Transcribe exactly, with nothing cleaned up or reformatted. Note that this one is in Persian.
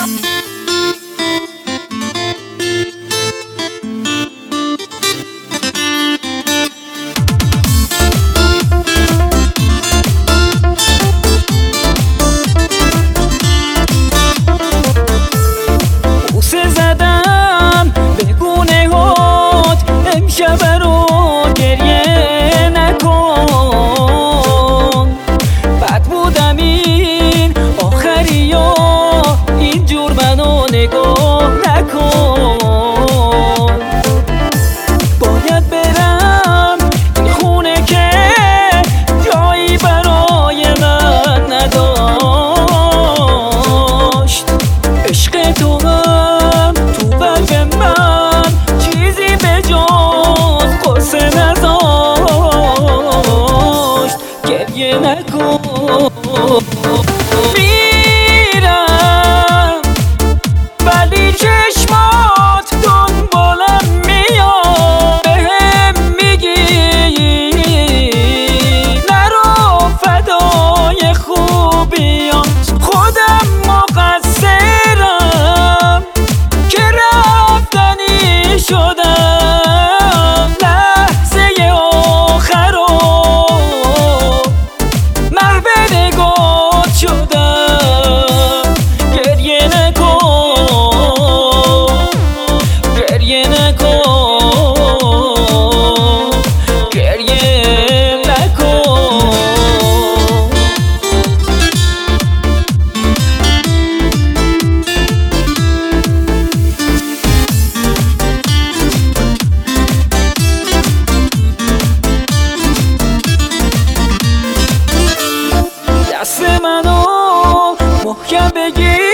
بوسه زدم به گونه هات امشب رو گریه نکن. بد بودم این آخری و اینجور منو نگاه نکن. باید برم این خونه که جایی برای من نداشت. عشق تو هم تو قلب من چیزی به جز قصه نداشت. گریه نکن. میرم ولی چشمات دنبالم میاد، بهم میگی نرو فدای خوبیام. خودم مقصرم که رفتنی شدم، لحظه آخرو محو نگات شدم. گریه نکن، گریه نکن، گریه نکن. دست منو محکم بگیر